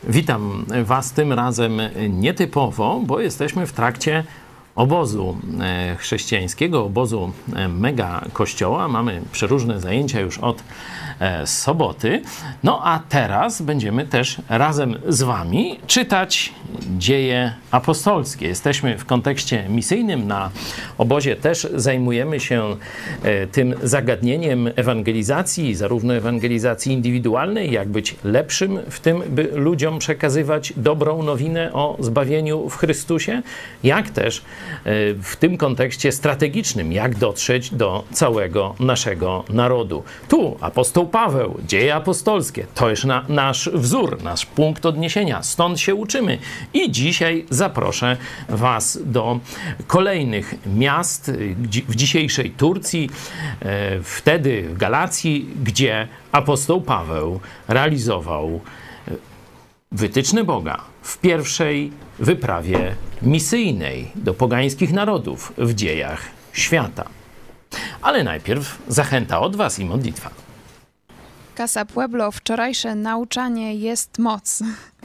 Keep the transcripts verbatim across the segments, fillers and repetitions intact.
Witam Was tym razem nietypowo, bo jesteśmy w trakcie obozu chrześcijańskiego, obozu mega kościoła. Mamy przeróżne zajęcia już od soboty. No a teraz będziemy też razem z Wami czytać dzieje apostolskie. Jesteśmy w kontekście misyjnym. Na obozie też zajmujemy się tym zagadnieniem ewangelizacji, zarówno ewangelizacji indywidualnej, jak być lepszym w tym, by ludziom przekazywać dobrą nowinę o zbawieniu w Chrystusie, jak też w tym kontekście strategicznym, jak dotrzeć do całego naszego narodu. Tu apostoł Paweł, dzieje apostolskie, to jest na, nasz wzór, nasz punkt odniesienia, stąd się uczymy. I dzisiaj zaproszę Was do kolejnych miast w dzisiejszej Turcji, wtedy w Galacji, gdzie apostoł Paweł realizował wytyczne Boga w pierwszej wyprawie misyjnej do pogańskich narodów w dziejach świata. Ale najpierw zachęta od Was i modlitwa. Casa Pueblo, wczorajsze nauczanie jest moc.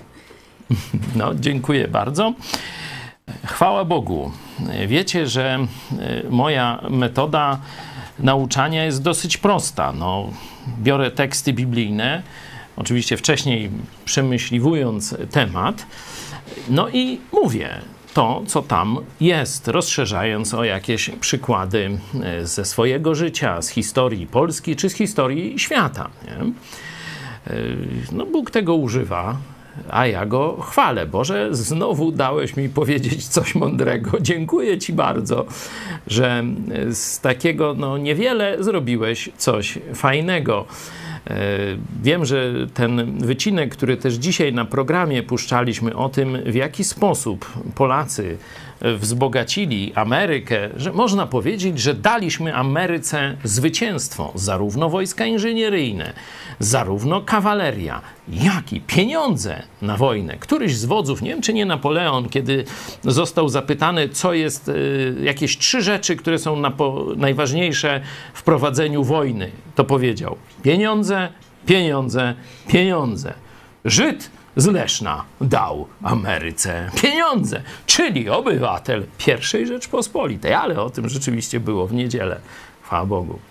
No, dziękuję bardzo. Chwała Bogu. Wiecie, że moja metoda nauczania jest dosyć prosta. No, biorę teksty biblijne, oczywiście wcześniej przemyśliwując temat, no i mówię to, co tam jest, rozszerzając o jakieś przykłady ze swojego życia, z historii Polski czy z historii świata. Nie? No, Bóg tego używa, a ja go chwalę. Boże, znowu dałeś mi powiedzieć coś mądrego. Dziękuję Ci bardzo, że z takiego no, niewiele zrobiłeś coś fajnego. Wiem, że ten wycinek, który też dzisiaj na programie puszczaliśmy o tym, w jaki sposób Polacy wzbogacili Amerykę, że można powiedzieć, że daliśmy Ameryce zwycięstwo, zarówno wojska inżynieryjne, zarówno kawaleria, jak i pieniądze na wojnę. Któryś z wodzów, nie wiem czy nie Napoleon, kiedy został zapytany, co jest y, jakieś trzy rzeczy, które są na po, najważniejsze w prowadzeniu wojny, to powiedział: pieniądze, pieniądze, pieniądze. Żyd z Leszna dał Ameryce pieniądze, czyli obywatel pierwszej Rzeczpospolitej, ale o tym rzeczywiście było w niedzielę. Chwała Bogu.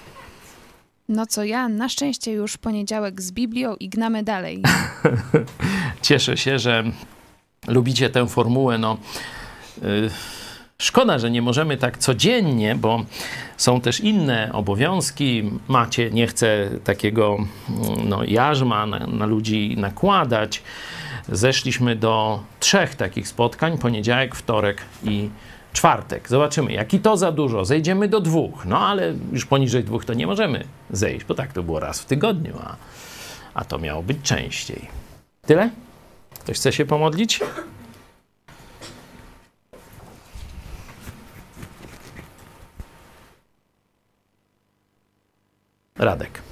No co ja, na szczęście już poniedziałek z Biblią i gnamy dalej. Cieszę się, że lubicie tę formułę. No, yy, szkoda, że nie możemy tak codziennie, bo są też inne obowiązki. Macie, nie chcę takiego no, jarzma na, na ludzi nakładać. Zeszliśmy do trzech takich spotkań, poniedziałek, wtorek i czwartek. Zobaczymy, jak i to za dużo. Zejdziemy do dwóch. No ale już poniżej dwóch to nie możemy zejść, bo tak to było raz w tygodniu, a, a to miało być częściej. Tyle? Ktoś chce się pomodlić? Radek.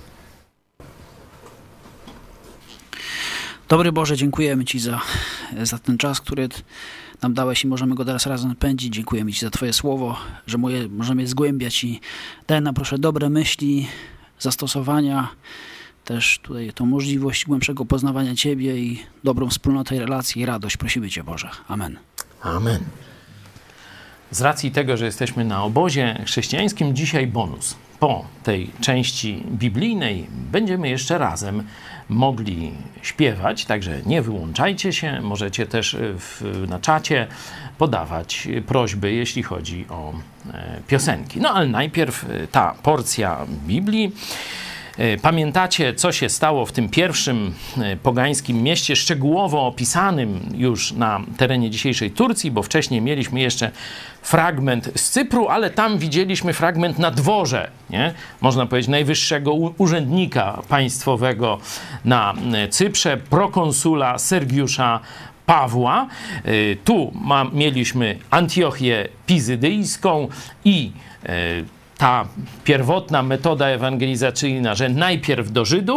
Dobry Boże, dziękujemy Ci za, za ten czas, który nam dałeś i możemy go teraz razem pędzić. Dziękujemy Ci za Twoje słowo, że moje, możemy je zgłębiać i daj nam proszę dobre myśli, zastosowania, też tutaj tą możliwość głębszego poznawania Ciebie i dobrą wspólnotę i relację i radość. Prosimy Cię, Boże. Amen. Amen. Z racji tego, że jesteśmy na obozie chrześcijańskim, dzisiaj bonus. Po tej części biblijnej będziemy jeszcze razem mogli śpiewać, także nie wyłączajcie się. Możecie też w, na czacie podawać prośby, jeśli chodzi o e, piosenki. No ale najpierw ta porcja Biblii. Pamiętacie, co się stało w tym pierwszym pogańskim mieście, szczegółowo opisanym już na terenie dzisiejszej Turcji, bo wcześniej mieliśmy jeszcze fragment z Cypru, ale tam widzieliśmy fragment na dworze, nie? Można powiedzieć, najwyższego urzędnika państwowego na Cyprze, prokonsula Sergiusza Pawła. Tu ma, mieliśmy Antiochię Pizydyjską i ta pierwotna metoda ewangelizacyjna, że najpierw do Żydów,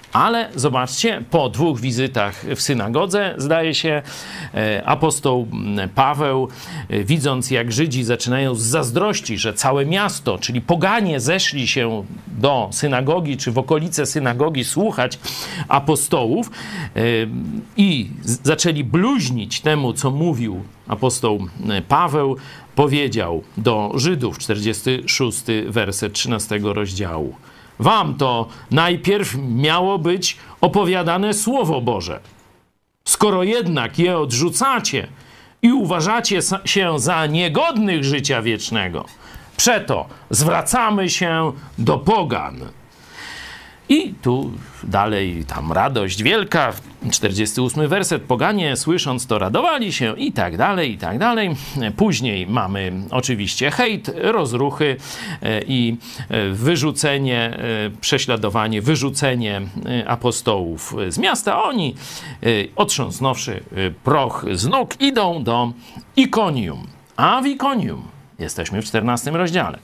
Ale zobaczcie, po dwóch wizytach w synagodze, zdaje się, apostoł Paweł, widząc jak Żydzi zaczynają z zazdrości, że całe miasto, czyli poganie, zeszli się do synagogi, czy w okolice synagogi słuchać apostołów i zaczęli bluźnić temu, co mówił apostoł Paweł, powiedział do Żydów, czterdziesty szósty werset trzynastego rozdziału: wam to najpierw miało być opowiadane Słowo Boże. Skoro jednak je odrzucacie i uważacie się za niegodnych życia wiecznego, przeto zwracamy się do pogan. I tu dalej tam radość wielka, czterdziesty ósmy werset, poganie słysząc to radowali się i tak dalej, i tak dalej. Później mamy oczywiście hejt, rozruchy i wyrzucenie, prześladowanie, wyrzucenie apostołów z miasta. Oni, otrząsnąwszy proch z nóg, idą do Ikonium. A w Ikonium, jesteśmy w czternastym rozdziale,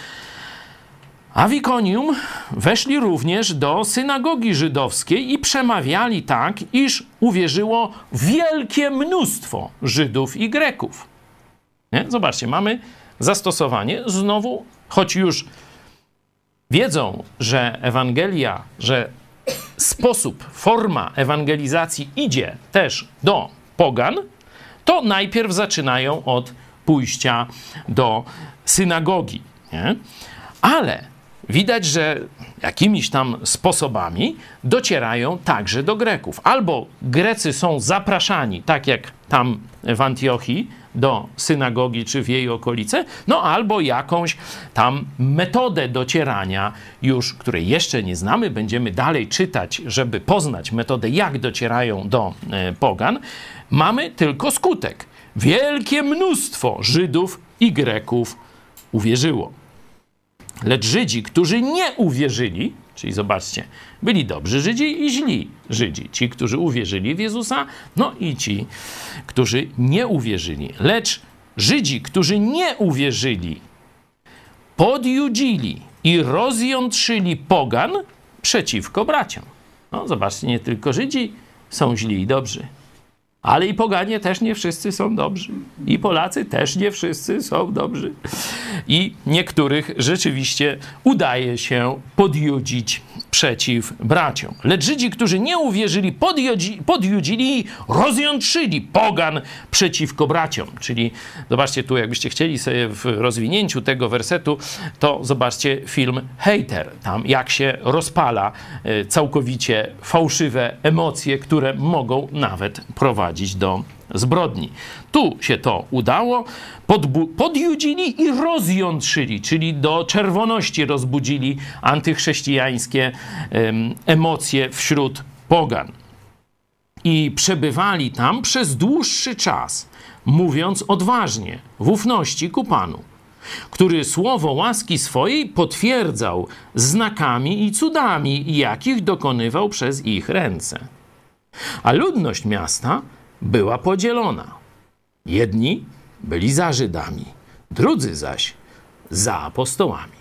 a w Ikonium weszli również do synagogi żydowskiej i przemawiali tak, iż uwierzyło wielkie mnóstwo Żydów i Greków. Nie? Zobaczcie, mamy zastosowanie znowu, choć już wiedzą, że Ewangelia, że sposób, forma ewangelizacji idzie też do pogan, to najpierw zaczynają od pójścia do synagogi. Nie? Ale widać, że jakimiś tam sposobami docierają także do Greków. Albo Grecy są zapraszani, tak jak tam w Antiochii, do synagogi czy w jej okolice, no albo jakąś tam metodę docierania już, której jeszcze nie znamy, będziemy dalej czytać, żeby poznać metodę, jak docierają do e, pogan. Mamy tylko skutek. Wielkie mnóstwo Żydów i Greków uwierzyło. Lecz Żydzi, którzy nie uwierzyli, czyli zobaczcie, byli dobrzy Żydzi i źli Żydzi. Ci, którzy uwierzyli w Jezusa, no i ci, którzy nie uwierzyli. Lecz Żydzi, którzy nie uwierzyli, podjudzili i rozjątrzyli pogan przeciwko braciom. No zobaczcie, nie tylko Żydzi są źli i dobrzy, ale i poganie też nie wszyscy są dobrzy. I Polacy też nie wszyscy są dobrzy. I niektórych rzeczywiście udaje się podjudzić przeciw braciom. Lecz Żydzi, którzy nie uwierzyli, podjudzi, podjudzili i rozjątrzyli pogan przeciwko braciom. Czyli zobaczcie tu, jakbyście chcieli sobie w rozwinięciu tego wersetu, to zobaczcie film Hejter. Tam jak się rozpala całkowicie fałszywe emocje, które mogą nawet prowadzić do zbrodni. Tu się to udało, podbu- podjudzili i rozjątrzyli, czyli do czerwoności rozbudzili antychrześcijańskie em, emocje wśród pogan. I przebywali tam przez dłuższy czas, mówiąc odważnie, w ufności ku Panu, który słowo łaski swojej potwierdzał znakami i cudami, jakich dokonywał przez ich ręce. A ludność miasta była podzielona. Jedni byli za Żydami, drudzy zaś za apostołami.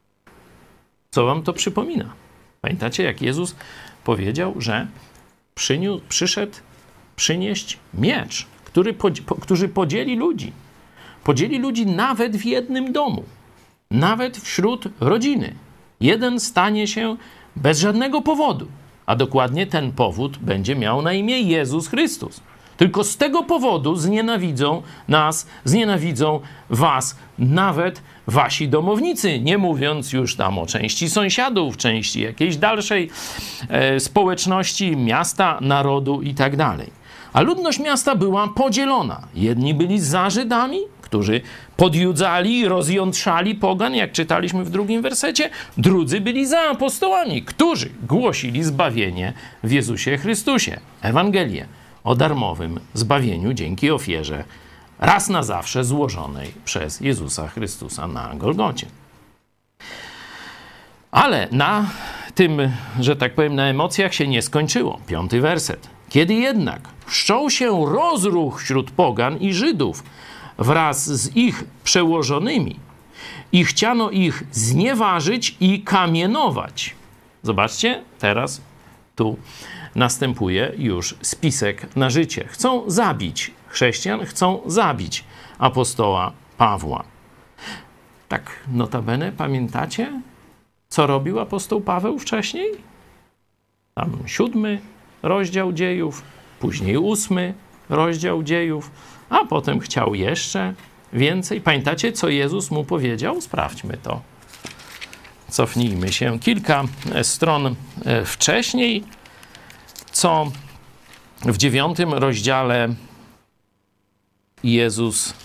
Co wam to przypomina? Pamiętacie, jak Jezus powiedział, że przyniósł, przyszedł przynieść miecz, który, po, który podzieli ludzi. Podzieli ludzi nawet w jednym domu, nawet wśród rodziny. Jeden stanie się bez żadnego powodu, a dokładnie ten powód będzie miał na imię Jezus Chrystus. Tylko z tego powodu znienawidzą nas, znienawidzą was nawet wasi domownicy, nie mówiąc już tam o części sąsiadów, części jakiejś dalszej e, społeczności, miasta, narodu i tak dalej. A ludność miasta była podzielona. Jedni byli za Żydami, którzy podjudzali i rozjątrzali pogan, jak czytaliśmy w drugim wersecie. Drudzy byli za apostołami, którzy głosili zbawienie w Jezusie Chrystusie, Ewangelię o darmowym zbawieniu dzięki ofierze raz na zawsze złożonej przez Jezusa Chrystusa na Golgocie. Ale na tym, że tak powiem, na emocjach się nie skończyło. Piąty werset. Kiedy jednak wszczął się rozruch wśród pogan i Żydów wraz z ich przełożonymi i chciano ich znieważyć i kamienować. Zobaczcie, teraz Tu następuje już spisek na życie. Chcą zabić chrześcijan, chcą zabić apostoła Pawła. Tak notabene pamiętacie, co robił apostoł Paweł wcześniej? Tam siódmy rozdział dziejów, później ósmy rozdział dziejów, a potem chciał jeszcze więcej. Pamiętacie, co Jezus mu powiedział? Sprawdźmy to. Cofnijmy się kilka stron wcześniej, co w dziewiątym rozdziale Jezus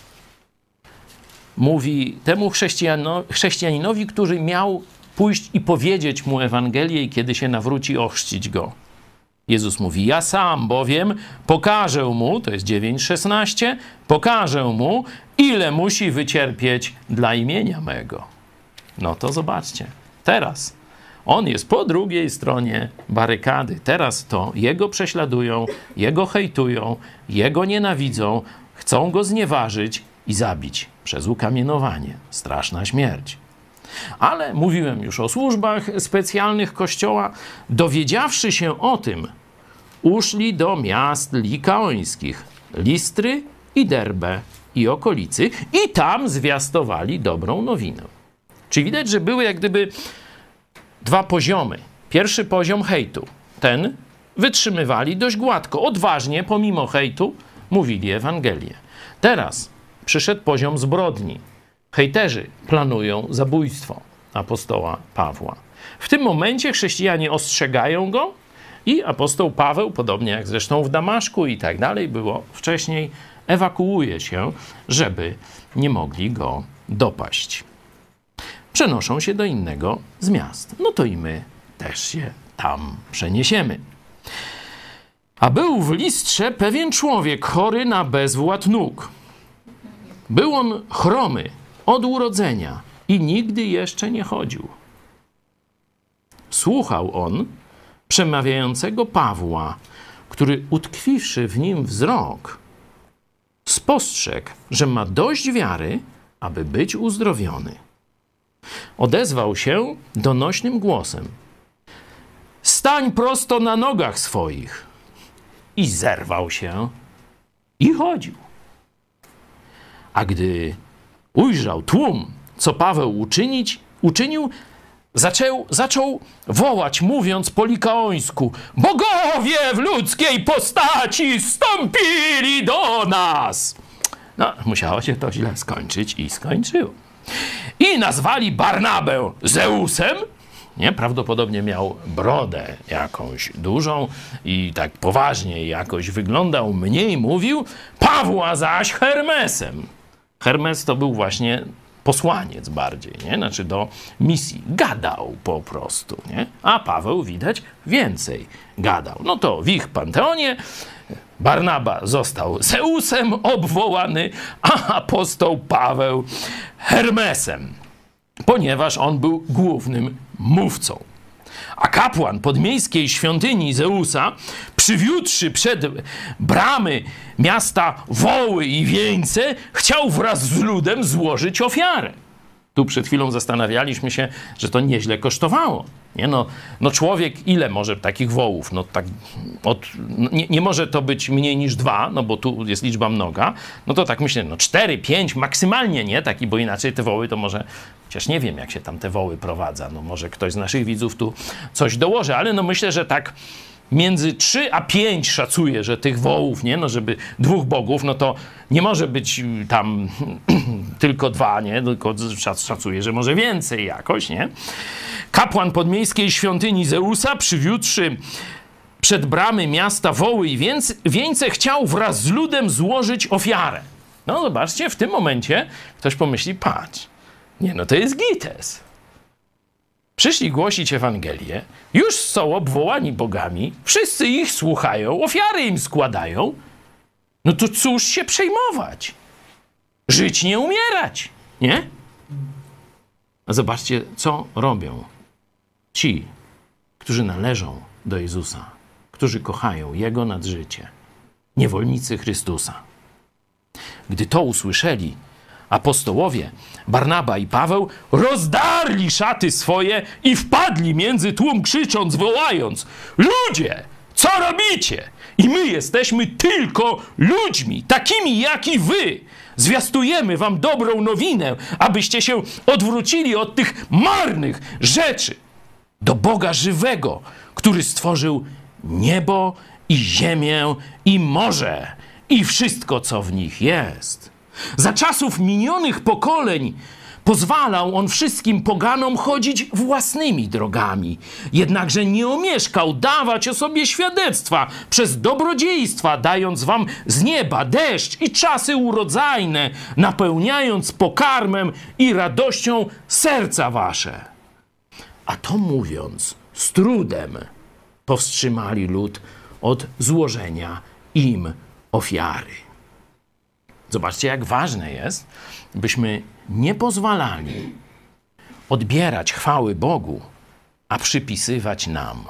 mówi temu chrześcijano, chrześcijaninowi, który miał pójść i powiedzieć mu Ewangelię i kiedy się nawróci, ochrzcić go. Jezus mówi, ja sam bowiem pokażę mu, to jest dziewięć szesnaście, pokażę mu, ile musi wycierpieć dla imienia mego. No to zobaczcie, teraz on jest po drugiej stronie barykady. Teraz to jego prześladują, jego hejtują, jego nienawidzą, chcą go znieważyć i zabić przez ukamienowanie. Straszna śmierć. Ale mówiłem już o służbach specjalnych Kościoła. Dowiedziawszy się o tym, uszli do miast likaońskich, Listry i Derbę i okolicy i tam zwiastowali dobrą nowinę. Czyli widać, że były jak gdyby dwa poziomy. Pierwszy poziom hejtu. Ten wytrzymywali dość gładko, odważnie, pomimo hejtu, mówili Ewangelię. Teraz przyszedł poziom zbrodni. Hejterzy planują zabójstwo apostoła Pawła. W tym momencie chrześcijanie ostrzegają go i apostoł Paweł, podobnie jak zresztą w Damaszku i tak dalej było wcześniej, ewakuuje się, żeby nie mogli go dopaść. Przenoszą się do innego z miast. No to i my też się tam przeniesiemy. A był w Listrze pewien człowiek chory na bezwład nóg. Był on chromy od urodzenia i nigdy jeszcze nie chodził. Słuchał on przemawiającego Pawła, który utkwiwszy w nim wzrok, spostrzegł, że ma dość wiary, aby być uzdrowiony. Odezwał się donośnym głosem: stań prosto na nogach swoich. I zerwał się i chodził. A gdy ujrzał tłum, co Paweł uczynić, uczynił, zaczął, zaczął wołać, mówiąc po likaońsku: bogowie w ludzkiej postaci wstąpili do nas. No, musiało się to źle skończyć i skończyło. I nazwali Barnabę Zeusem. Nie? Prawdopodobnie miał brodę jakąś dużą i tak poważnie jakoś wyglądał, mniej mówił. Pawła zaś Hermesem. Hermes to był właśnie posłaniec bardziej, nie? Znaczy do misji. Gadał po prostu, nie? A Paweł widać więcej gadał. No to w ich panteonie Barnaba został Zeusem obwołany, a apostoł Paweł Hermesem, ponieważ on był głównym mówcą. A kapłan podmiejskiej świątyni Zeusa, przywiódłszy przed bramy miasta woły i wieńce, chciał wraz z ludem złożyć ofiarę. Tu przed chwilą zastanawialiśmy się, że to nieźle kosztowało. Nie? No, no człowiek, ile może takich wołów? No tak od, no nie, nie może to być mniej niż dwa, no bo tu jest liczba mnoga. No to tak myślę, no cztery, pięć maksymalnie, nie? Taki, bo inaczej te woły to może, chociaż nie wiem, jak się tam te woły prowadza. No może ktoś z naszych widzów tu coś dołoży, ale no myślę, że tak między trzy a pięć szacuje, że tych wołów, nie? No żeby dwóch bogów, no to nie może być tam tylko dwa, nie? Tylko szacuje, że może więcej jakoś, nie? Kapłan podmiejskiej świątyni Zeusa, przywiódłszy przed bramy miasta woły i wieńce, chciał wraz z ludem złożyć ofiarę. No zobaczcie, w tym momencie ktoś pomyśli, patrz, nie no to jest gites. Przyszli głosić Ewangelię, już są obwołani bogami, wszyscy ich słuchają, ofiary im składają. No to cóż się przejmować? Żyć, nie umierać, nie? A zobaczcie, co robią ci, którzy należą do Jezusa, którzy kochają Jego nad życie, niewolnicy Chrystusa. Gdy to usłyszeli, Apostołowie Barnaba i Paweł rozdarli szaty swoje i wpadli między tłum, krzycząc, wołając: ludzie, co robicie? I my jesteśmy tylko ludźmi, takimi jak i wy. Zwiastujemy wam dobrą nowinę, abyście się odwrócili od tych marnych rzeczy do Boga żywego, który stworzył niebo i ziemię i morze i wszystko, co w nich jest. Za czasów minionych pokoleń pozwalał on wszystkim poganom chodzić własnymi drogami. Jednakże nie omieszkał dawać o sobie świadectwa przez dobrodziejstwa, dając wam z nieba deszcz i czasy urodzajne, napełniając pokarmem i radością serca wasze. A to mówiąc, z trudem powstrzymali lud od złożenia im ofiary. Zobaczcie, jak ważne jest, byśmy nie pozwalali odbierać chwały Bogu, a przypisywać nam.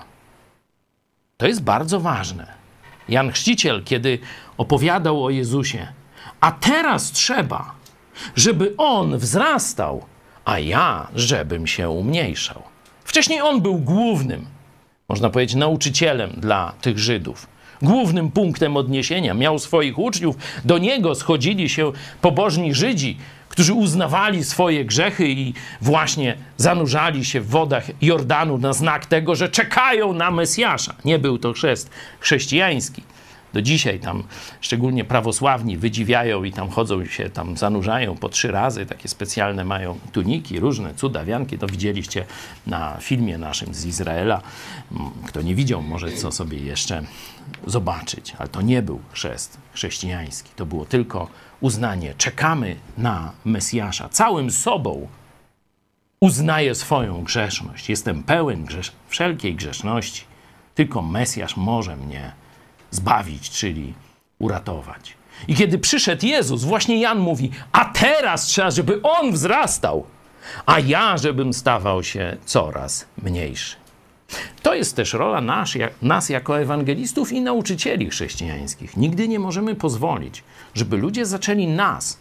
To jest bardzo ważne. Jan Chrzciciel, kiedy opowiadał o Jezusie, a teraz trzeba, żeby On wzrastał, a ja, żebym się umniejszał. Wcześniej On był głównym, można powiedzieć, nauczycielem dla tych Żydów. Głównym punktem odniesienia. Miał swoich uczniów, do Niego schodzili się pobożni Żydzi, którzy uznawali swoje grzechy i właśnie zanurzali się w wodach Jordanu na znak tego, że czekają na Mesjasza. Nie był to chrzest chrześcijański. Do dzisiaj tam szczególnie prawosławni wydziwiają i tam chodzą się, tam zanurzają po trzy razy. Takie specjalne mają tuniki, różne cudawianki. To widzieliście na filmie naszym z Izraela. Kto nie widział, może co sobie jeszcze zobaczyć. Ale to nie był chrzest chrześcijański. To było tylko uznanie. Czekamy na Mesjasza. Całym sobą uznaję swoją grzeszność. Jestem pełen grzesz- wszelkiej grzeszności. Tylko Mesjasz może mnie zbawić, czyli uratować. I kiedy przyszedł Jezus, właśnie Jan mówi, a teraz trzeba, żeby On wzrastał, a ja, żebym stawał się coraz mniejszy. To jest też rola nas, jak, nas jako ewangelistów i nauczycieli chrześcijańskich. Nigdy nie możemy pozwolić, żeby ludzie zaczęli nas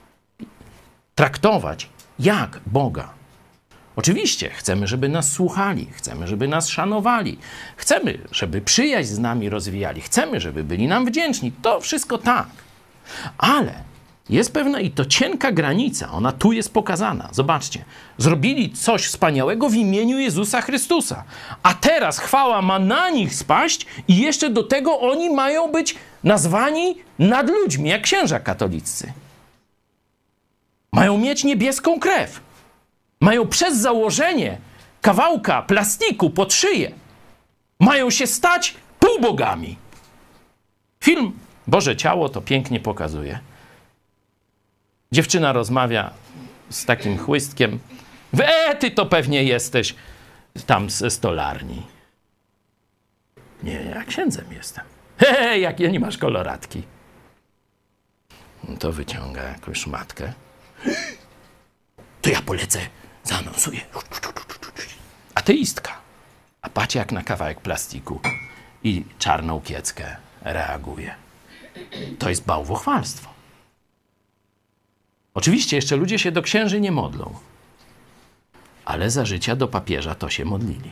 traktować jak Boga. Oczywiście chcemy, żeby nas słuchali, chcemy, żeby nas szanowali, chcemy, żeby przyjaźń z nami rozwijali, chcemy, żeby byli nam wdzięczni. To wszystko tak. Ale jest pewna i to cienka granica, ona tu jest pokazana. Zobaczcie, zrobili coś wspaniałego w imieniu Jezusa Chrystusa, a teraz chwała ma na nich spaść i jeszcze do tego oni mają być nazwani nad ludźmi, jak księża katoliccy. Mają mieć niebieską krew. Mają przez założenie kawałka plastiku pod szyję. Mają się stać półbogami. Film Boże Ciało to pięknie pokazuje. Dziewczyna rozmawia z takim chłystkiem. E, ty to pewnie jesteś tam ze stolarni. Nie, ja księdzem jestem. He, jak ja nie masz koloratki. To wyciąga jakąś szmatkę. To ja polecę, zaanonsuję. Ateistka. A patrzcie, jak na kawałek plastiku i czarną kieckę reaguje. To jest bałwochwalstwo. Oczywiście jeszcze ludzie się do księży nie modlą, ale za życia do papieża to się modlili.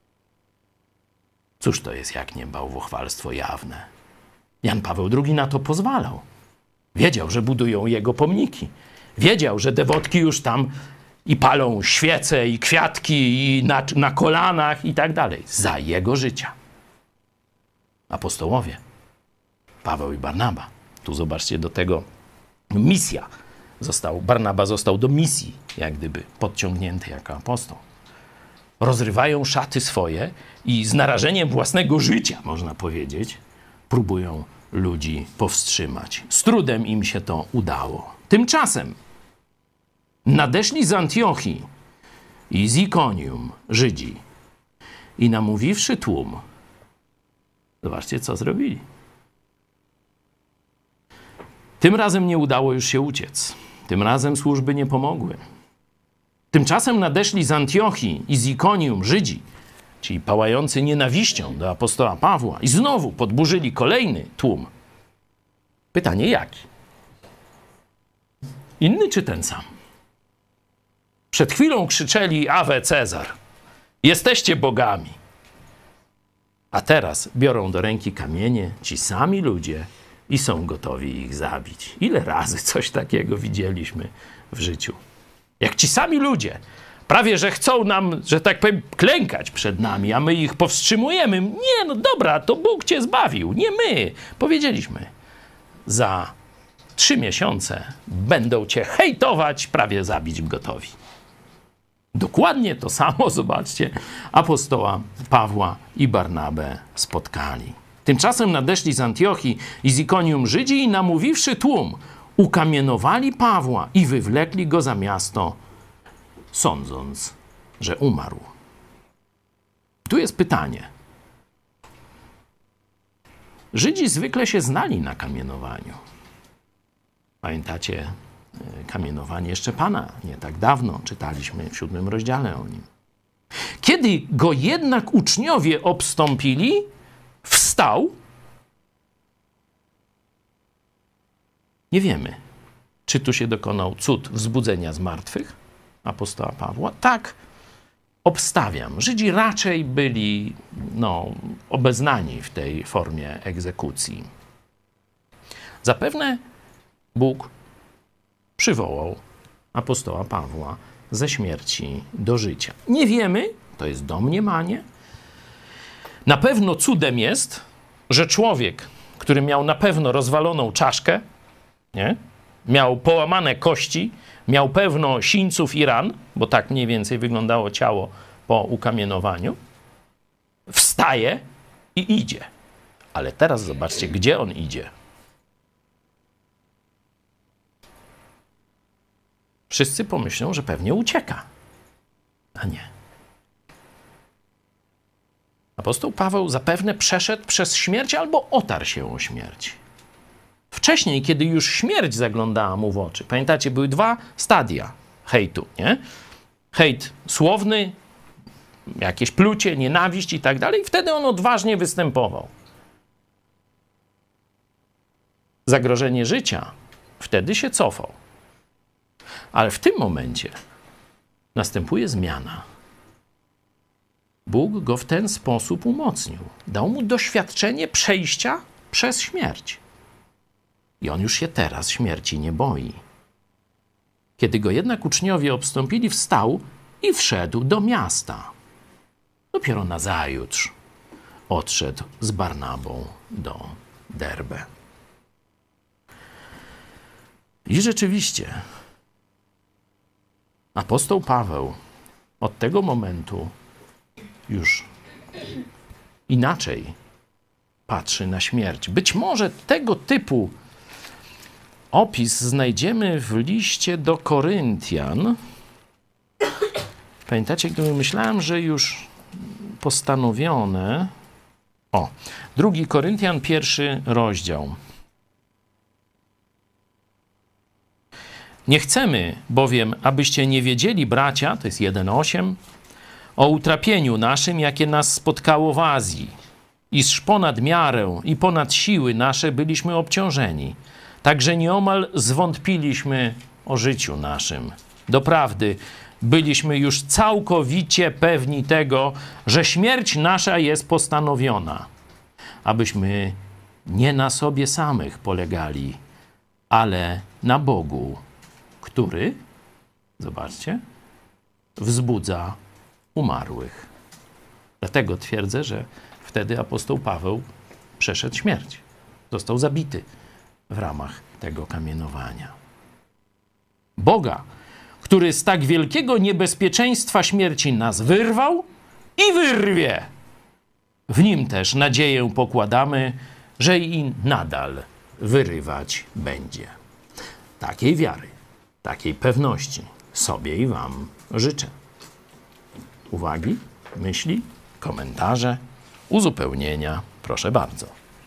Cóż to jest jak nie bałwochwalstwo jawne? Jan Paweł drugi na to pozwalał. Wiedział, że budują jego pomniki. Wiedział, że dewotki już tam i palą świece, i kwiatki, i na, na kolanach, i tak dalej. Za jego życia. Apostołowie, Paweł i Barnaba. Tu zobaczcie, do tego misja został, Barnaba został do misji, jak gdyby podciągnięty jako apostoł. Rozrywają szaty swoje i z narażeniem własnego życia, można powiedzieć, próbują ludzi powstrzymać. Z trudem im się to udało. Tymczasem nadeszli z Antiochii i z Ikonium Żydzi i namówiwszy tłum, zobaczcie, co zrobili. Tym razem nie udało już się uciec. Tym razem służby nie pomogły. Tymczasem nadeszli z Antiochii i z Ikonium Żydzi, czyli pałający nienawiścią do apostoła Pawła, i znowu podburzyli kolejny tłum. Pytanie jaki? inny czy ten sam? Przed chwilą krzyczeli Awe Cezar. Jesteście bogami. A teraz biorą do ręki kamienie ci sami ludzie i są gotowi ich zabić. Ile razy coś takiego widzieliśmy w życiu? Jak ci sami ludzie prawie, że chcą nam, że tak powiem, klękać przed nami, a my ich powstrzymujemy. Nie, no dobra, to Bóg cię zbawił, nie my. Powiedzieliśmy, za trzy miesiące będą cię hejtować, prawie zabić gotowi. Dokładnie to samo, zobaczcie, apostoła Pawła i Barnabę spotkali. Tymczasem nadeszli z Antiochii i z Ikonium Żydzi i namówiwszy tłum, ukamienowali Pawła i wywlekli go za miasto, sądząc, że umarł. Tu jest pytanie. Żydzi zwykle się znali na kamienowaniu. Pamiętacie kamienowanie Szczepana? Nie tak dawno czytaliśmy w siódmym rozdziale o nim. Kiedy go jednak uczniowie obstąpili, wstał. Nie wiemy, czy tu się dokonał cud wzbudzenia z martwych apostoła Pawła. Tak obstawiam. Żydzi raczej byli no, obeznani w tej formie egzekucji. Zapewne Bóg przywołał apostoła Pawła ze śmierci do życia. Nie wiemy, to jest domniemanie. Na pewno cudem jest, że człowiek, który miał na pewno rozwaloną czaszkę, nie? Miał połamane kości, miał pewno sińców i ran, bo tak mniej więcej wyglądało ciało po ukamienowaniu, wstaje i idzie. Ale teraz zobaczcie, gdzie on idzie. Wszyscy pomyślą, że pewnie ucieka. A nie. Apostoł Paweł zapewne przeszedł przez śmierć albo otarł się o śmierć. Wcześniej, kiedy już śmierć zaglądała mu w oczy, pamiętacie, były dwa stadia hejtu, nie? Hejt słowny, jakieś plucie, nienawiść i tak dalej. I wtedy on odważnie występował. Zagrożenie życia, wtedy się cofał. Ale w tym momencie następuje zmiana. Bóg go w ten sposób umocnił. Dał mu doświadczenie przejścia przez śmierć. I on już się teraz śmierci nie boi. Kiedy go jednak uczniowie obstąpili, wstał i wszedł do miasta. Dopiero nazajutrz odszedł z Barnabą do Derbe. I rzeczywiście apostoł Paweł od tego momentu już inaczej patrzy na śmierć. Być może tego typu opis znajdziemy w liście do Koryntian. Pamiętacie, gdy myślałem, że już postanowione. O, drugi Koryntian, pierwszy rozdział. Nie chcemy bowiem, abyście nie wiedzieli, bracia, to jest jeden osiem, o utrapieniu naszym, jakie nas spotkało w Azji, iż ponad miarę i ponad siły nasze byliśmy obciążeni. Także nieomal zwątpiliśmy o życiu naszym. Doprawdy, byliśmy już całkowicie pewni tego, że śmierć nasza jest postanowiona, abyśmy nie na sobie samych polegali, ale na Bogu, który, zobaczcie, wzbudza umarłych. Dlatego twierdzę, że wtedy apostoł Paweł przeszedł śmierć. Został zabity w ramach tego kamienowania. Boga, który z tak wielkiego niebezpieczeństwa śmierci nas wyrwał i wyrwie. W nim też nadzieję pokładamy, że i nadal wyrywać będzie. Takiej wiary, takiej pewności sobie i wam życzę. Uwagi, myśli, komentarze, uzupełnienia, proszę bardzo.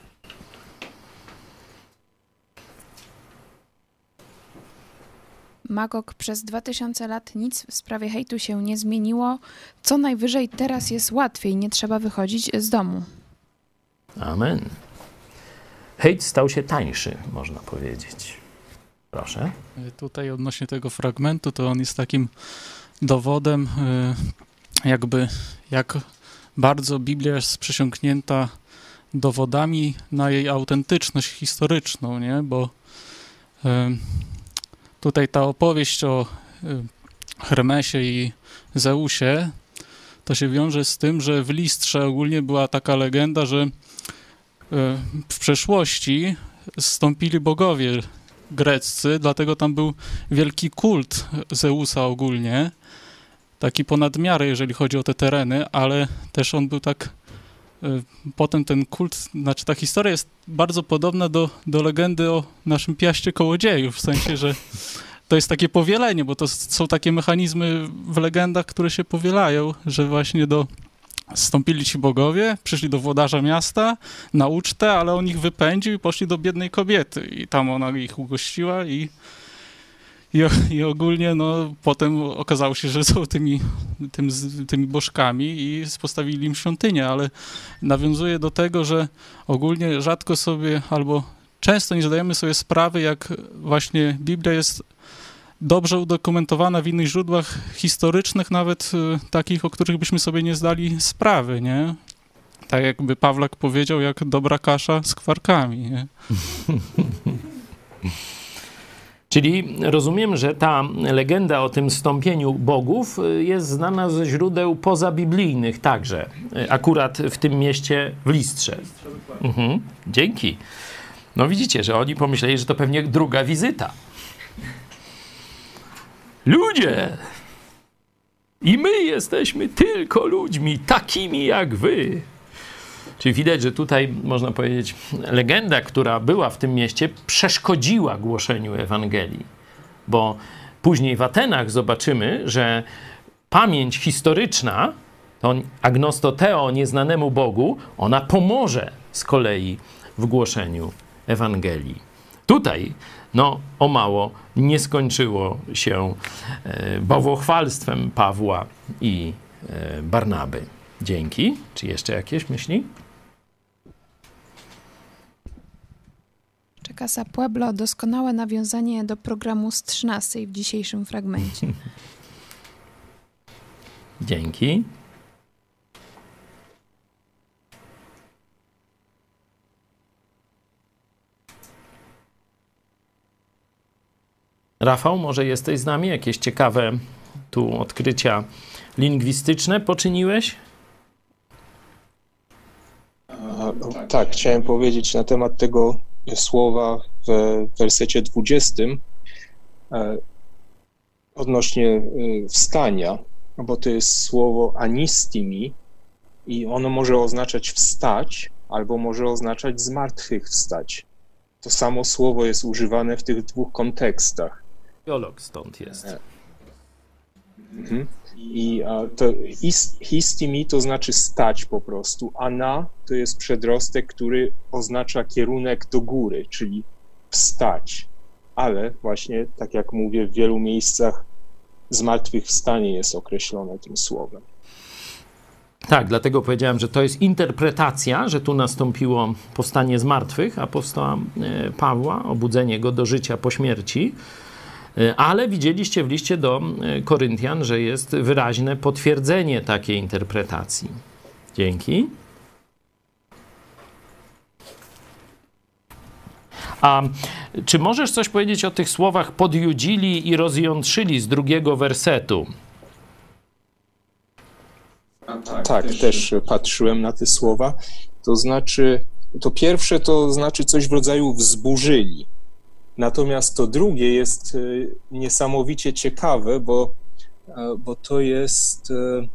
Magog, przez dwa tysiące lat nic w sprawie hejtu się nie zmieniło. Co najwyżej teraz jest łatwiej, nie trzeba wychodzić z domu. Amen. Hejt stał się tańszy, można powiedzieć. Proszę. Tutaj odnośnie tego fragmentu, to on jest takim dowodem, jakby jak bardzo Biblia jest sprzysiągnięta dowodami na jej autentyczność historyczną, nie? Bo tutaj ta opowieść o Hermesie i Zeusie to się wiąże z tym, że w Listrze ogólnie była taka legenda, że w przeszłości zstąpili bogowie greccy, dlatego tam był wielki kult Zeusa ogólnie, taki ponad miarę, jeżeli chodzi o te tereny, ale też on był tak, potem ten kult, znaczy ta historia jest bardzo podobna do, do legendy o naszym Piaście Kołodzieju, w sensie, że to jest takie powielenie, bo to są takie mechanizmy w legendach, które się powielają, że właśnie do zstąpili ci bogowie, przyszli do włodarza miasta na ucztę, ale on ich wypędził i poszli do biednej kobiety i tam ona ich ugościła i, i, i ogólnie no potem okazało się, że są tymi, tym, tymi bożkami i postawili im świątynię, ale nawiązuje do tego, że ogólnie rzadko sobie albo często nie zdajemy sobie sprawy, jak właśnie Biblia jest dobrze udokumentowana w innych źródłach historycznych, nawet y, takich, o których byśmy sobie nie zdali sprawy, nie? Tak jakby Pawlak powiedział, jak dobra kasza z kwarkami, nie? Czyli rozumiem, że ta legenda o tym zstąpieniu bogów jest znana ze źródeł pozabiblijnych także, akurat w tym mieście w Listrze. Mhm. Dzięki. No widzicie, że oni pomyśleli, że to pewnie druga wizyta. Ludzie! I my jesteśmy tylko ludźmi, takimi jak wy. Czyli widać, że tutaj, można powiedzieć, legenda, która była w tym mieście, przeszkodziła głoszeniu Ewangelii. Bo później w Atenach zobaczymy, że pamięć historyczna, to agnostoteo, nieznanemu Bogu, ona pomoże z kolei w głoszeniu Ewangelii. Tutaj, no, o mało nie skończyło się e, bałwochwalstwem Pawła i e, Barnaby. Dzięki. Czy jeszcze jakieś myśli? Casa Pueblo, doskonałe nawiązanie do programu z trzynastej w dzisiejszym fragmencie. Dzięki. Rafał, może jesteś z nami? Jakieś ciekawe tu odkrycia lingwistyczne poczyniłeś? Tak, chciałem powiedzieć na temat tego słowa w wersecie dwudziestym odnośnie wstania, bo to jest słowo anistimi i ono może oznaczać wstać, albo może oznaczać zmartwychwstać. To samo słowo jest używane w tych dwóch kontekstach. Teolog stąd jest. Mhm. I to histimi to znaczy stać po prostu, a na to jest przedrostek, który oznacza kierunek do góry, czyli wstać. Ale właśnie, tak jak mówię, w wielu miejscach zmartwychwstanie jest określone tym słowem. Tak, dlatego powiedziałem, że to jest interpretacja, że tu nastąpiło powstanie z martwych, apostoła Pawła, obudzenie go do życia po śmierci. Ale widzieliście w liście do Koryntian, że jest wyraźne potwierdzenie takiej interpretacji. Dzięki. A czy możesz coś powiedzieć o tych słowach podjudzili i rozjątrzyli z drugiego wersetu? Tak, też patrzyłem na te słowa. To znaczy, to pierwsze to znaczy coś w rodzaju wzburzyli. Natomiast to drugie jest niesamowicie ciekawe, bo, bo to jest,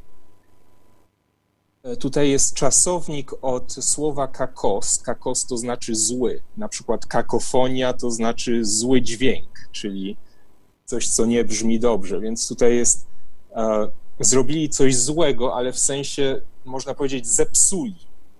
tutaj jest czasownik od słowa kakos. Kakos to znaczy zły. Na przykład kakofonia to znaczy zły dźwięk, czyli coś, co nie brzmi dobrze. Więc tutaj jest, zrobili coś złego, ale w sensie, można powiedzieć, zepsuli.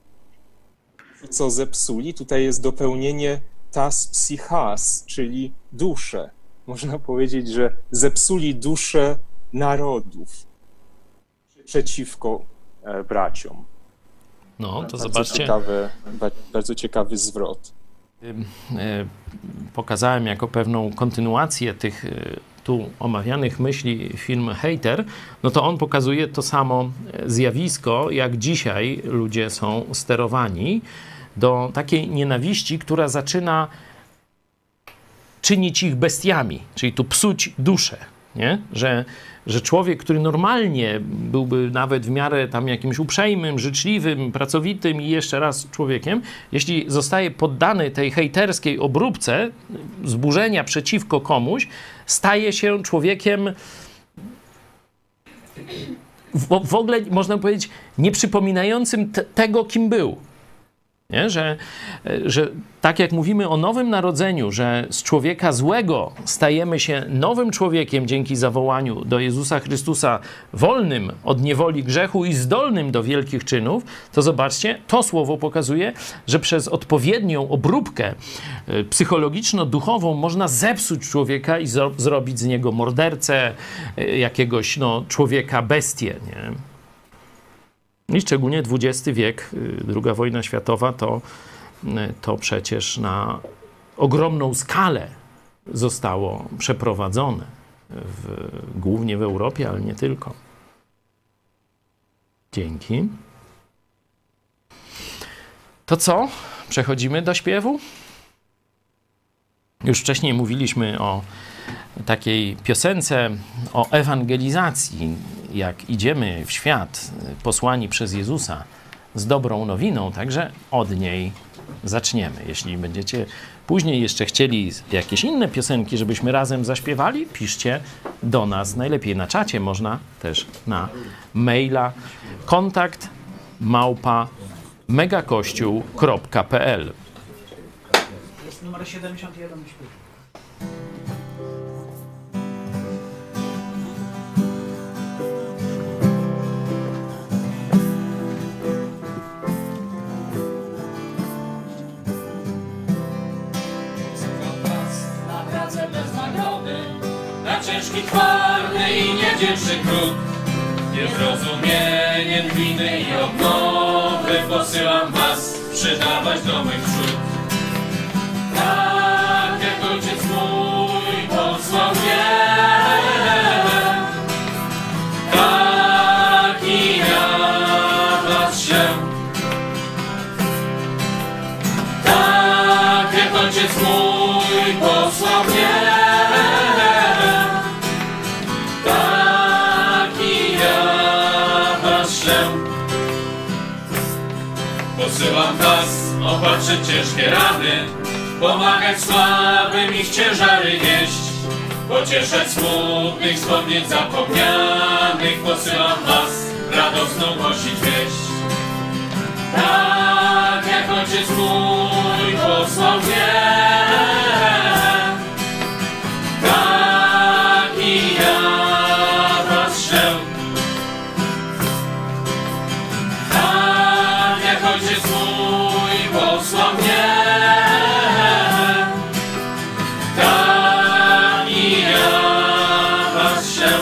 Co zepsuli? Tutaj jest dopełnienie tas psychas, czyli duszę. Można powiedzieć, że zepsuli duszę narodów przeciwko e, braciom. No, to bardzo zobaczcie. Ciekawy, bardzo ciekawy zwrot. pokazałem jako pewną kontynuację tych tu omawianych myśli film Hejter, no to on pokazuje to samo zjawisko, jak dzisiaj ludzie są sterowani do takiej nienawiści, która zaczyna czynić ich bestiami, czyli tu psuć duszę, nie? Że, że człowiek, który normalnie byłby nawet w miarę tam jakimś uprzejmym, życzliwym, pracowitym i jeszcze raz człowiekiem, jeśli zostaje poddany tej hejterskiej obróbce zburzenia przeciwko komuś, staje się człowiekiem w, w ogóle, można powiedzieć, nieprzypominającym te, tego, kim był. Nie? Że, że tak jak mówimy o nowym narodzeniu, że z człowieka złego stajemy się nowym człowiekiem dzięki zawołaniu do Jezusa Chrystusa, wolnym od niewoli grzechu i zdolnym do wielkich czynów, to zobaczcie, to słowo pokazuje, że przez odpowiednią obróbkę psychologiczno-duchową można zepsuć człowieka i zro- zrobić z niego mordercę, jakiegoś no, człowieka bestię, nie? I szczególnie dwudziesty wiek, druga wojna światowa, to, to przecież na ogromną skalę zostało przeprowadzone, w, głównie w Europie, ale nie tylko. Dzięki. To co? Przechodzimy do śpiewu? Już wcześniej mówiliśmy o takiej piosence, o ewangelizacji, jak idziemy w świat posłani przez Jezusa z dobrą nowiną, także od niej zaczniemy. Jeśli będziecie później jeszcze chcieli jakieś inne piosenki, żebyśmy razem zaśpiewali, piszcie do nas, najlepiej na czacie, można też na maila kontakt małpa megakościół kropka p l. Jest numer siedemdziesiąt jeden śpiew. Ciężki, twardy i niewdzięczny kruk, niezrozumienie winy i obnowy posyłam was przydawać do mych wśród. Tak jak Ojciec mój posłał mnie, tak i ja was się. Tak jak Ojciec mój posłał mnie, posyłam was opatrzyć ciężkie rany, pomagać słabym ich ciężary nieść, pocieszać smutnych, wspomnieć zapomnianych. Posyłam was radosną głosić wieść. Tak jak Ojciec mój posłał mnie, tak i ja was ślę. Ojciec mój posłał mnie, tak i ja was się.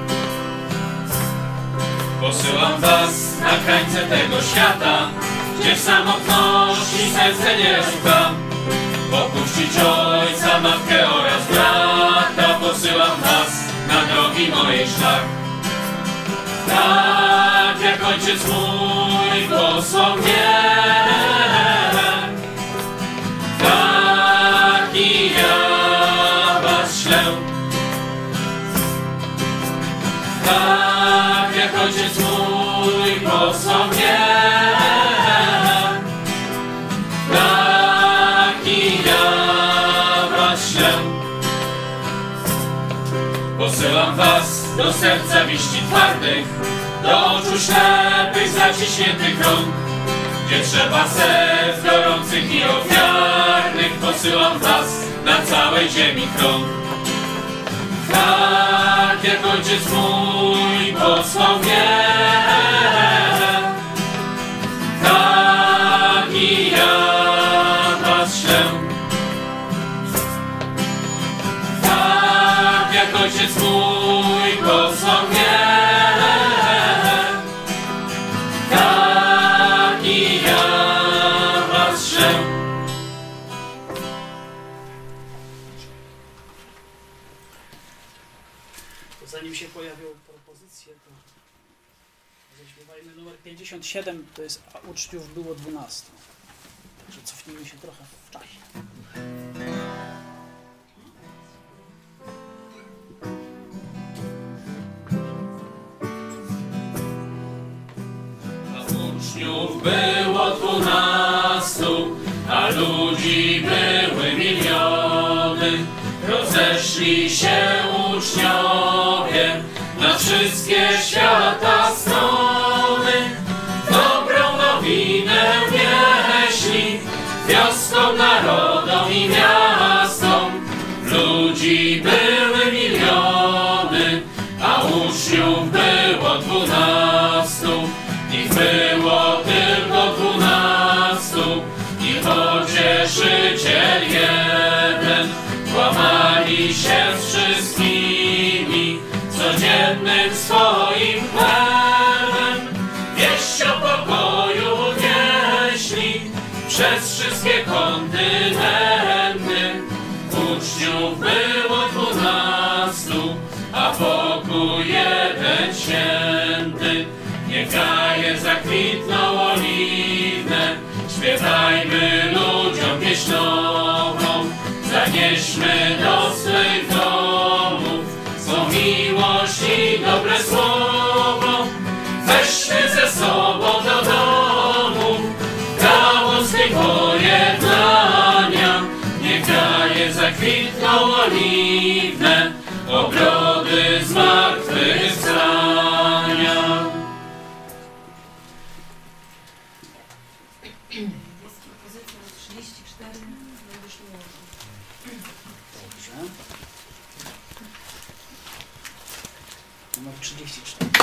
Posyłam was na krańce tego świata, gdzie w samotności serce nie rozpam. Opuścić ojca, matkę oraz brata, posyłam was na drogi mojej szlak. Tak jak Ojciec mój posłał mnie, tak i ja was ślę. Tak jak Ojciec mój posłał mnie, tak i ja was ślę. Posyłam was do serca wiści twardych, do oczu ślepych, zaciśniętych rąk, gdzie trzeba serc gorących i ofiarnych. Posyłam was na całej ziemi krąg. Tak jak Ojciec mój posłał mnie, tak i ja was ślę. Tak jak Ojciec mój posłał mnie, tak i ja was ślę. wersję, to zaśpiewajmy numer pięćdziesiąt siedem, to jest a uczniów było dwunastu. Także cofnijmy się trochę w czasie. A uczniów było dwunastu, a ludzi były miliony. Rozeszli się uczniowie na wszystkie świata strony. Dobrą nowinę nieśli wioskom, narodom i miastom. Ludzi były miliony, a uczniów było dwunastu. Ich było tylko dwunastu i pocieszyciel jeden. Łamali się z wszystkimi codziennym swoim chlebem. Wieść o pokoju nieśli przez wszystkie kontynenty. Uczniów było dwunastu, a pokój jeden święty. Niech gaje zakwitną oliwne, śpiewajmy ludziom pieśń nową. Zanieśmy do swych domów swą miłość i dobre słowo. Weźmy ze sobą do domu gałązki pojednania. Niech gaje zakwitną oliwne, ogrody zmartwychwstania. Jest propozycja trzydzieści cztery, będziesz ułożył. Dobrze. Numer trzydzieści cztery.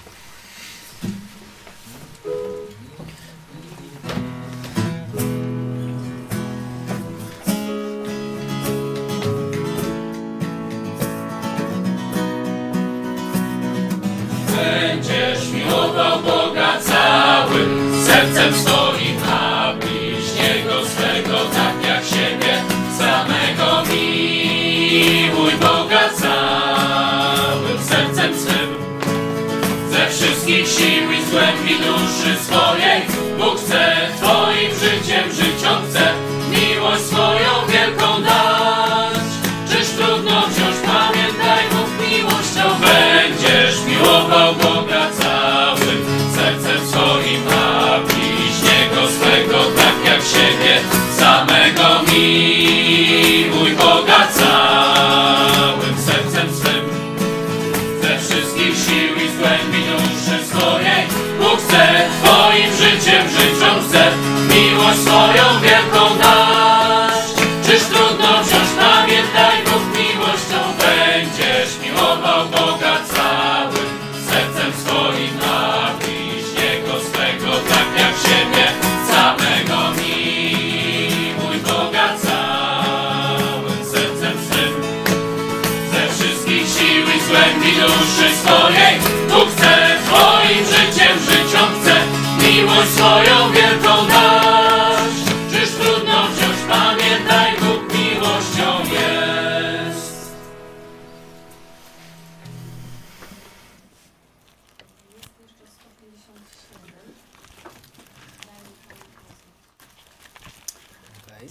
Będziesz miłował Boga całym sercem swoim, a bliźniego swego tak jak siebie samego. Miłuj Boga całym sercem swym, ze wszystkich sił i z głębi duszy swojej. Bóg chce twoim życiem żyć, On chce miłość swoją wielką dać. Czyż trudno wziąć, pamiętaj, mów miłością. Będziesz miłował Boga całym sercem swoim, a bliźniego swego tak jak siebie samego. Miłuj Boga całym sercem swym, ze wszystkich sił i z głębi duszy swojej. Bóg chce twoim życiem żyć, On chce miłość swoją wielką dać. Czyż trudno wziąć, pamiętaj, mów miłością. Będziesz miłował Boga całym sercem swoim, a bliźniego swego tak jak siebie samego. Miłuj Boga całym sercem swym, ze wszystkich sił i z głębi duszy swojej. Bóg chce twoim życiem żyć, On chce miłość swoją wielką dać. Czyż trudno wziąć, pamiętaj, Bóg miłością jest. Jest jeszcze sto pięćdziesiąt siedem. Okej.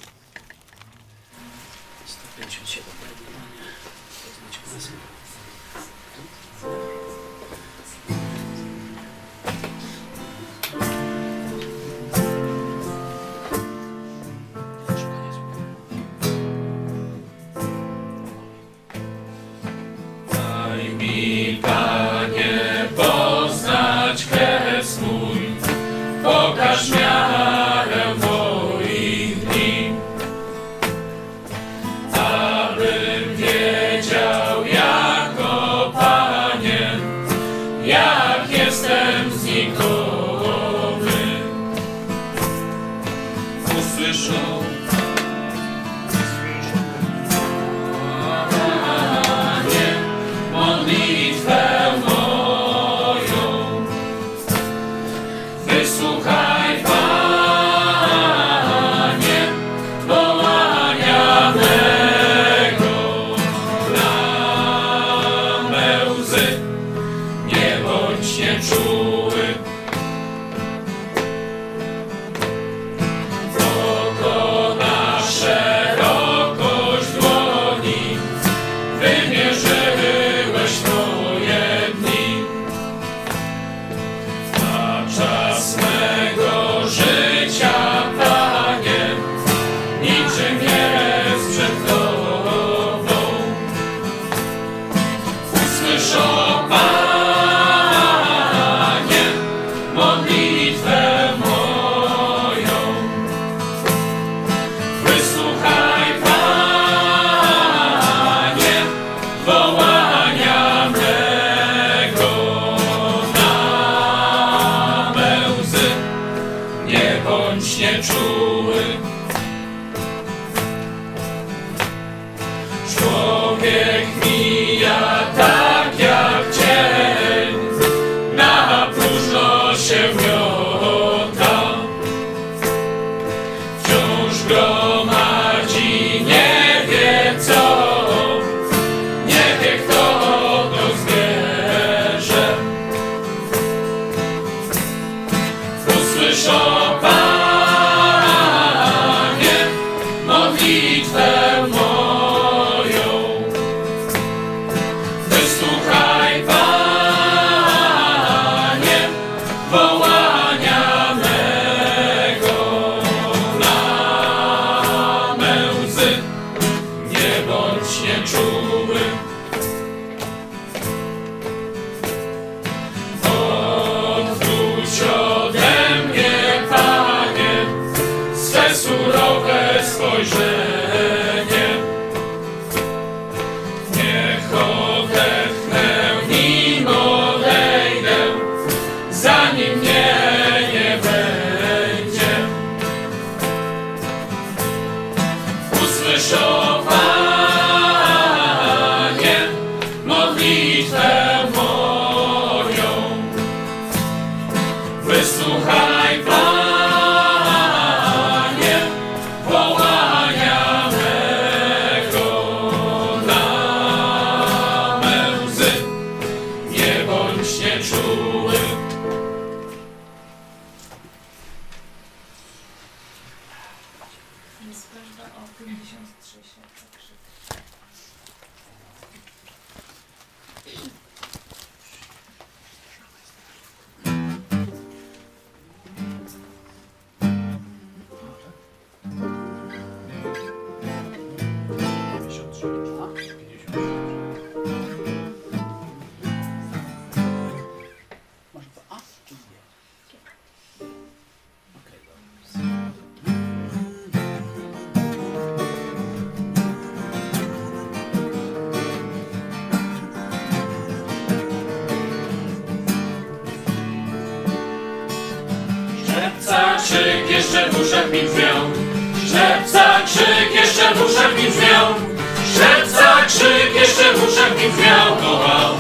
sto pięćdziesiąt siedem. Daj wybranie. Poznać klasę. Daj mi, Panie, poznać kres mój, pokaż miarę moich dni, abym wiedział jako Panie, jak jestem znikomy. Usłyszą modlitwę moją. Wysłuchaj, Panie, wołania mego. Na me łzy nie nieczuły. Człowiek mija tak jak cień, na próżno się miota. Wciąż gromadzi, nie wie co, nie wie kto to zbierze. Usłysz o Panie modlitwę moją. Wysłuchaj Panie wołania mego. Na me łzy nie bądź nieczuły. Odwróć ode mnie, Panie, swe surowe spojrzenie. Niech odetchnę, nim odejdę, zanim mnie nie będzie. Usłysz o Panie modlitwę moją. Wysłuchaj Panie wołania mego. Na me łzy nie bądź nieczuły. Jest prośba o pięćdziesiąt trzy światła krzyk. Szepca krzyk jeszcze w uszach mi brzmiał. Szepca krzyk jeszcze w uszach mi brzmiał. Szepca krzyk jeszcze w uszach mi brzmiał. Wołał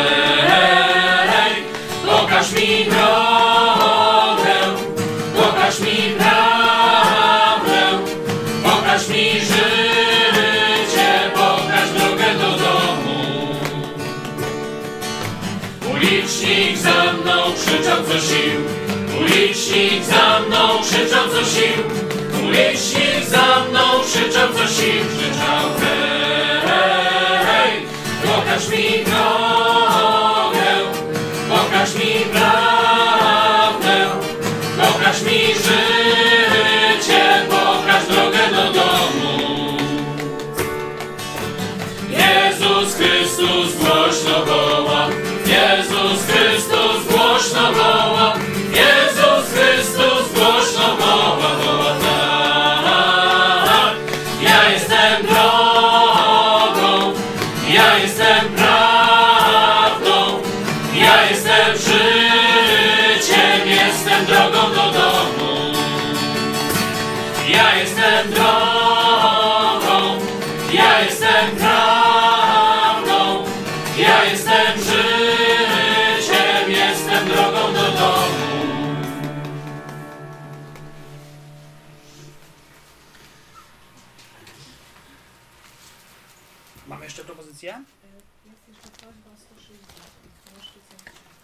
hej, pokaż mi drogę, pokaż mi prawdę, pokaż mi życie, pokaż drogę do domu. Ulicznik za mną krzyczał co sił. Ulicznik za mną krzyczał co sił. Ulicznik za mną krzyczał co sił. Krzyczał hej, pokaż mi drogę, pokaż mi prawdę, pokaż mi życie, pokaż drogę do domu. Jezus Chrystus głośno woła. Jezus Chrystus głośno woła. Jezus Chrystus głośno woła, woła tak. Ja jestem drogą, ja jestem prawdą, ja jestem życiem, jestem drogą do domu. Ja jestem drogą, ja jestem prawdą, ja jestem życiem, jestem drogą do domu. Mamy jeszcze propozycję? Jest jeszcze prośba o sto sześćdziesiąt. Jeszcze coś.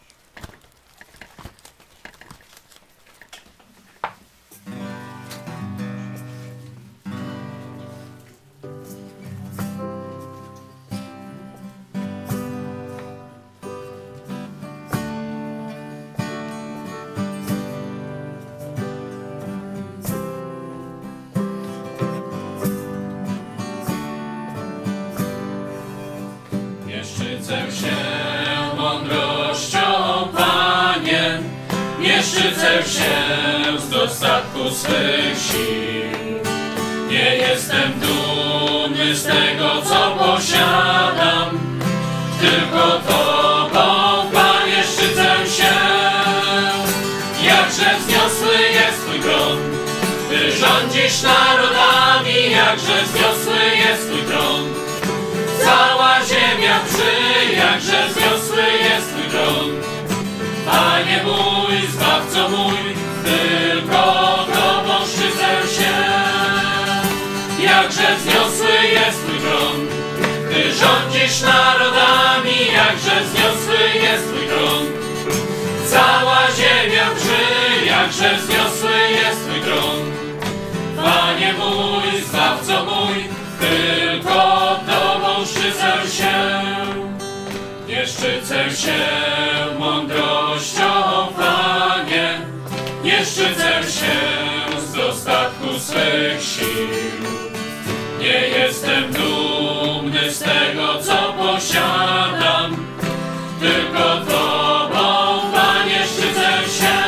Nie szczycę się mądrością, Panie, nie szczycę się z dostatku swych sił. Nie jestem dumny z tego, co posiadam, tylko Tobą, Panie, szczycę się. Jakże wzniosły jest Twój tron, Ty rządzisz narodami, jakże wzniosły jest Twój tron. Cała ziemia drży, jakże wzniosły jest Twój tron. Panie mój, Zbawco mój, tylko Tobą szczycę się. Jakże wzniosły jest Twój tron. Ty rządzisz narodami, jakże wzniosły jest Twój tron. Cała ziemia drży, jakże wzniosły jest Twój tron. Panie mój, Zbawco mój, tylko Tobą szczycę się. Nie szczycę się mądrością, Panie, nie szczycę się z dostatku swych sił. Nie jestem dumny z tego, co posiadam, tylko Tobą, Panie, szczycę się.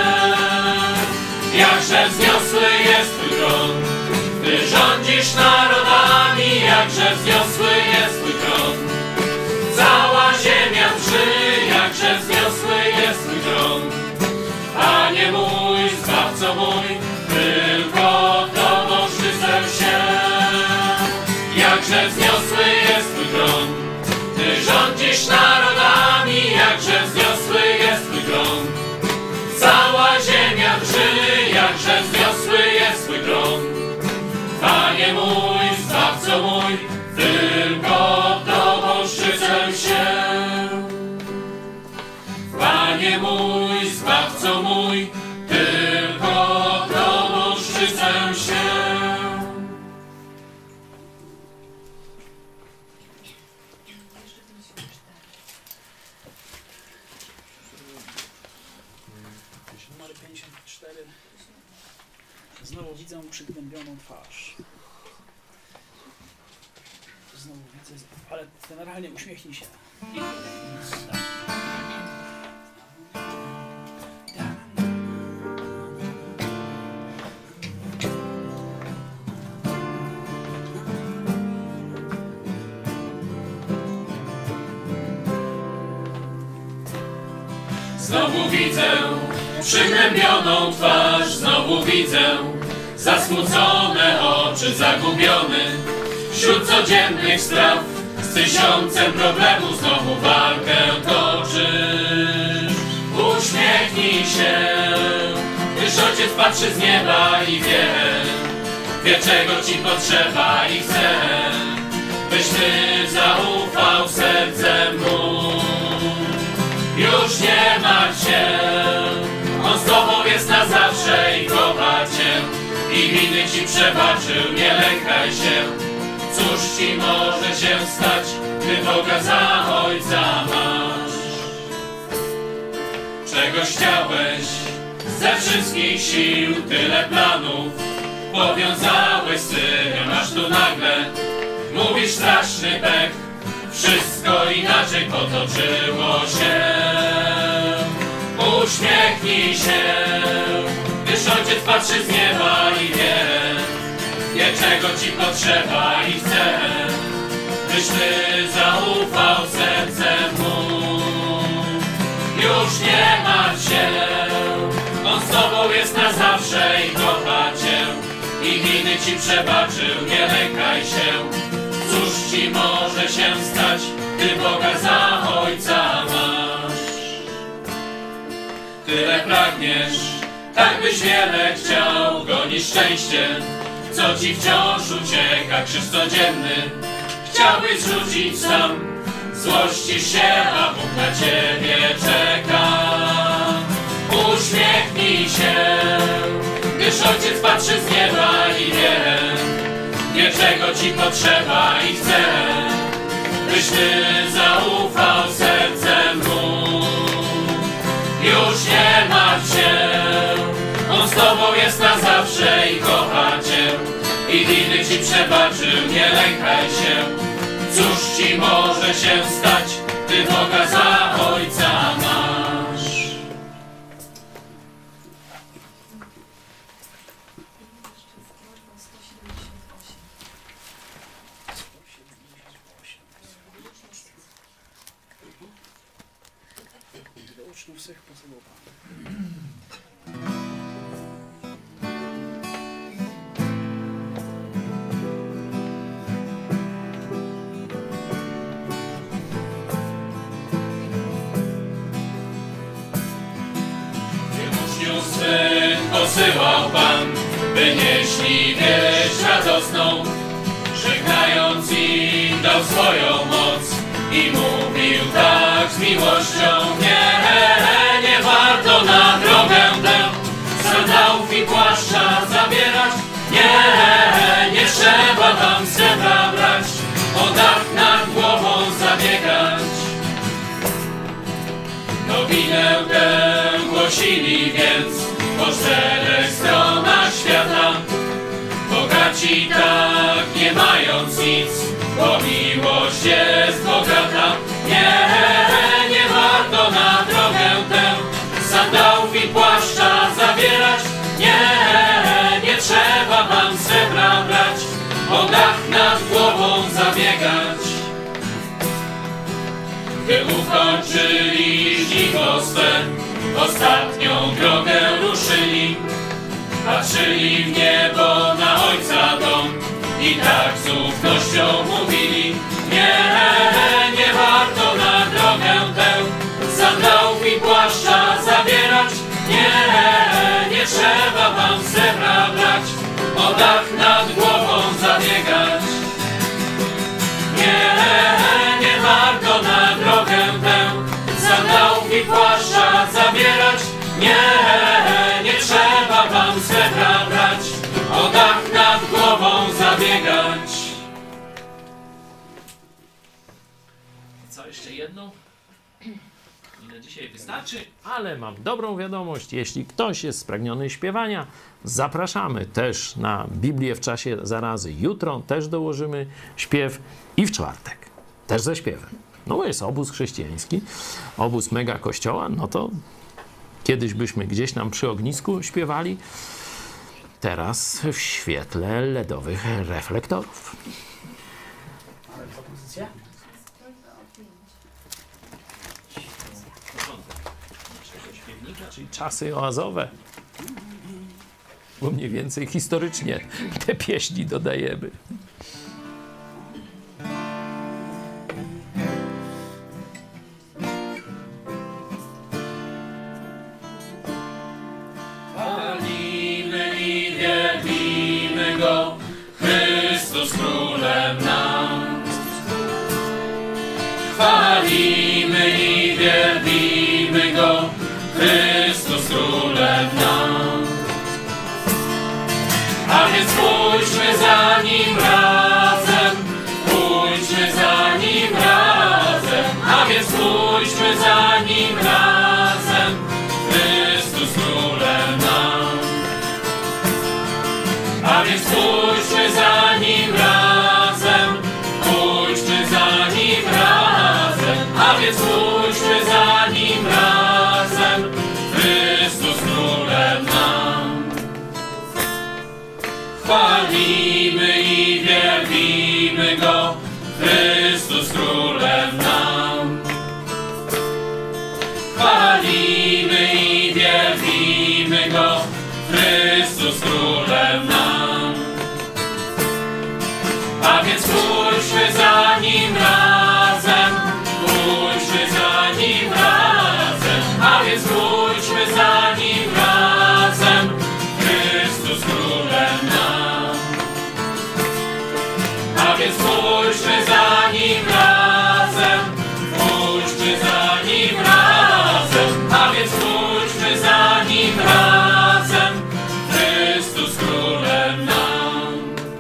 Jakże wzniosły jest Twój tron. Ty rządzisz narodami, jakże wzniosły jest Twój tron. Cała ziemia drży, jakże wzniosły jest Twój tron. Panie mój, Zbawco mój, tylko Tobą szczycę się. Jakże wzniosły jest Twój tron. Ty rządzisz narodami, jakże wzniosły jest Twój tron. Cała ziemia drży, jakże wzniosły jest Twój tron. Panie mój, Zbawco mój, tylko Tobą szczycę się. Panie mój, Zbawco mój, tylko Tobą szczycę się. Numer pięćdziesiąt cztery. Znowu widzę przygnębioną twarz. Znowu widzę, ale generalnie uśmiechnij się. Znowu widzę przygnębioną twarz, znowu widzę zasmucone oczy, zagubiony wśród codziennych spraw. Z tysiącem problemów znowu walkę toczysz. Uśmiechnij się, gdyż Ojciec patrzy z nieba i wie, wie czego Ci potrzeba i chce, byś Ty zaufał sercem Mu. Już nie martw się, On z Tobą jest na zawsze i kocha Cię i winy Ci przebaczył, nie lękaj się. Cóż Ci może się stać, gdy Boga za Ojca masz? Czegoś chciałeś ze wszystkich sił, tyle planów powiązałeś z tym, aż tu nagle mówisz straszny pech. Wszystko inaczej potoczyło się. Uśmiechnij się, gdyż Ojciec patrzy z nieba i wie, wie czego Ci potrzeba i chce, byś Ty zaufał sercem Mu. Już nie martw się, On z Tobą jest na zawsze i kocha Cię i winy Ci przebaczył, nie lękaj się. Cóż Ci może się stać, gdy Boga za Ojca masz? Tyle pragniesz, tak byś wiele chciał, gonisz szczęście, co Ci wciąż ucieka, krzyż codzienny. Chciałbyś zrzucić sam, złościsz się, a Bóg na Ciebie czeka. Uśmiechnij się, gdyż Ojciec patrzy z nieba i wie, wie czego Ci potrzeba i chce, byś Ty zaufał sercem Mu. Już nie martw się, On z Tobą jest na zawsze i kocha Cię i winy Ci przebaczył, nie lękaj się. Cóż Ci może się stać, gdy Boga za Ojca masz? Do uczniów swych posyłał Pan. wynieśli wieść radosną, żegnając im dał swoją moc i mówił tak z miłością: nie, nie warto na drogę tę sandałów i płaszcza zabierać, nie, nie trzeba wam srebra brać, o dach nad głową zabiegać. Nowinę tę głosili więc po czterech stronach świata, bogaci tak nie mając nic, bo miłość jest bogata. Nie, nie warto na drogę tę sandałów i płaszcza zabierać, nie, nie trzeba wam srebra brać, o dach nad głową zabiegać. Gdy ukończyli żniwo swe, ostatnią drogę ruszyli, patrzyli w niebo na Ojca dom i tak z ufnością mówili: nie, nie warto na drogę tę sandałów i płaszcza zabierać, nie, nie trzeba wam srebra brać, o dach nad głową zabiegać. Nie, nie warto na drogę tę sandałów i płaszcza zabierać, nie, nie trzeba wam srebra brać, o dach nad głową zabiegać. Co, jeszcze jedną? I na dzisiaj wystarczy, ale mam dobrą wiadomość. Jeśli ktoś jest spragniony śpiewania, zapraszamy też na Biblię w czasie zarazy. Jutro też dołożymy śpiew i w czwartek też ze śpiewem. No bo jest obóz chrześcijański, obóz mega kościoła, no to kiedyś byśmy gdzieś tam przy ognisku śpiewali, teraz w świetle ledowych reflektorów. Ale propozycja? Naszego śpiewnika, czyli czasy oazowe. Bo mniej więcej historycznie te pieśni dodajemy. Chwalimy i wielbimy Go, Chrystus Królem nam. Chwalimy i wielbimy Go, Chrystus Królem nam. A więc pójdźmy za Nim razem, pójdźmy za Nim razem, a więc pójdźmy za Nim razem, Chrystus Królem nam. A więc pójdźmy za Nim razem, pójdźmy za Nim razem, a więc pójdźmy za Nim razem, Chrystus Królem nam. Chwalimy i wielbimy Go, Chrystus Królem nam. Chwalimy i wielbimy Go, Chrystus Królem nam. A więc pójdźmy za Nim razem, pójdźmy za Nim razem, a więc pójdźmy za Nim razem, Chrystus Królem nam. A więc pójdźmy za Nim razem, pójdźmy za Nim razem, a więc pójdźmy za Nim razem, Chrystus Królem nam.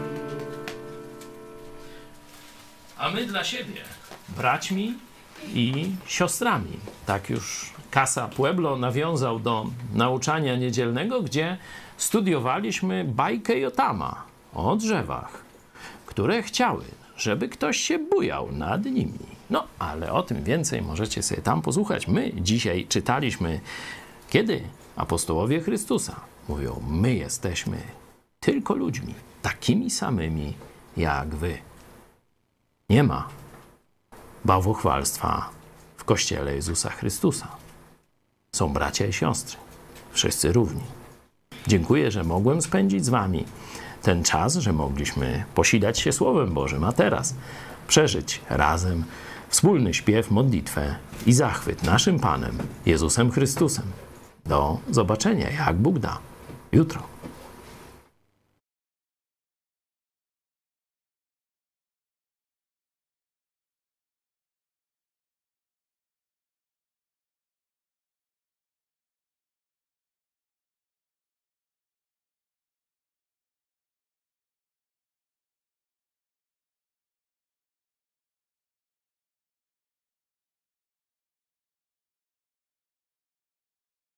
A my dla siebie, braćmi i siostrami. Tak już Casa Pueblo nawiązał do nauczania niedzielnego, gdzie studiowaliśmy bajkę Jotama o drzewach, które chciały, żeby ktoś się bujał nad nimi. No, ale o tym więcej możecie sobie tam posłuchać. My dzisiaj czytaliśmy, kiedy apostołowie Chrystusa mówią: my jesteśmy tylko ludźmi, takimi samymi jak wy. Nie ma bałwochwalstwa w Kościele Jezusa Chrystusa. Są bracia i siostry, wszyscy równi. Dziękuję, że mogłem spędzić z wami ten czas, że mogliśmy posilać się Słowem Bożym, a teraz przeżyć razem wspólny śpiew, modlitwę i zachwyt naszym Panem, Jezusem Chrystusem. Do zobaczenia, jak Bóg da, jutro.